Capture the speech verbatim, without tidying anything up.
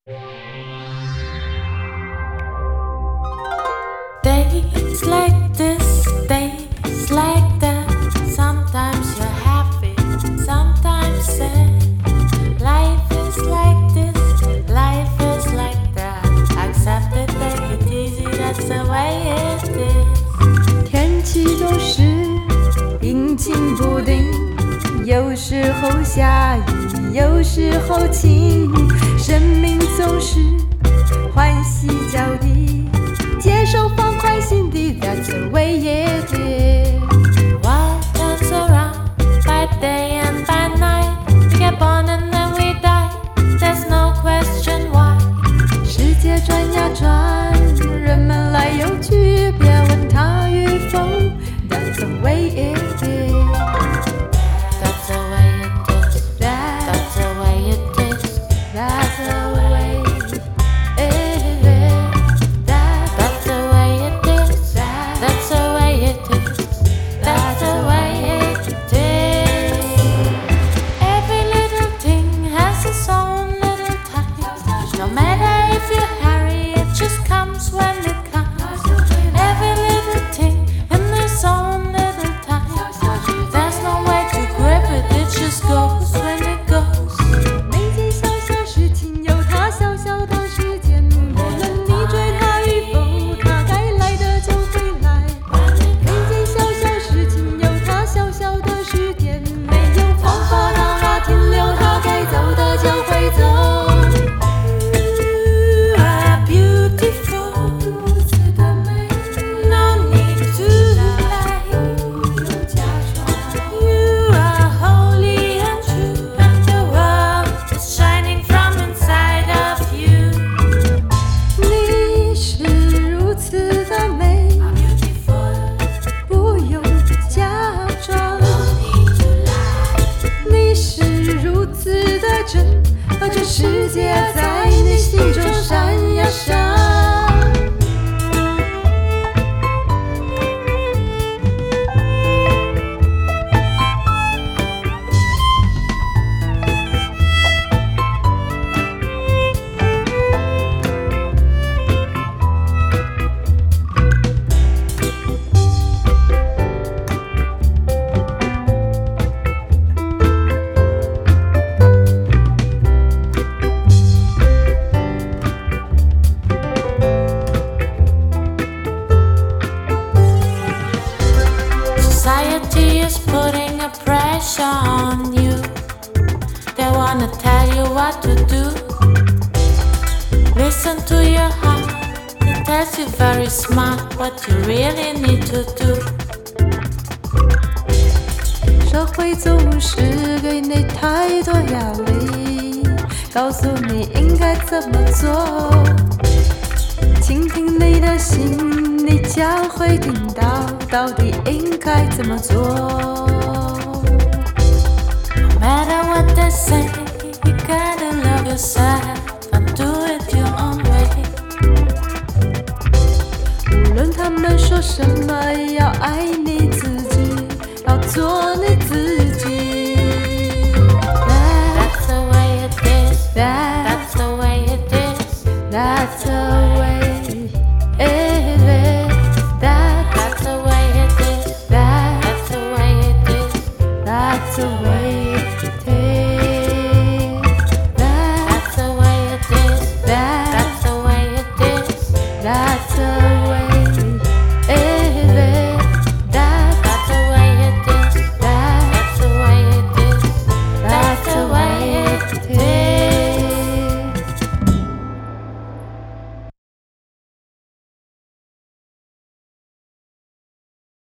Days like this, days like that. Sometimes you're happy, sometimes sad. Life is like this, life is like that. Accept it, take it easy, that's the way it is. 天气总是阴晴不定，有时候下雨，有时候晴。生命总是欢喜交替，接受放宽心底 That's the way it is. World turns around by day and by night. We get born and then we die. There's no question why. 世界转呀转，人们来又去，别问它与否 That's the way it is. That's the way it is. That's the way it is. That's the way it is. That's the way it is. That's the way it is. That's the way it is. Every little thing has its own little time. No matter if you hurry, it just comes when it comes. Every little thing in its own little time. There's no way to grip it, it just goes when it goes. 每件小小事情有它小小的时间，不论你追它与否，它该来的就会来。每件小小事情有它小小的时间，没有方法让它停留，它该走的就会走。 You are beautiful. 如此的美， No need to lie. 不用假装。 You are holy and true, and the world is shining from inside of you. 你是如此的美， Beautiful, 不用假装。 no need to lie. 你是如此的真，而这世界在你心中闪呀闪。 Society is putting a pressure on you. They wanna tell you what to do. Listen to your heart. It tells you very smart what you really need to do. 社会总是给你太多压力，告诉你应该怎么做。倾听你的心，你将会听到到底应该怎么做。 No matter what they say, you gotta love yourself.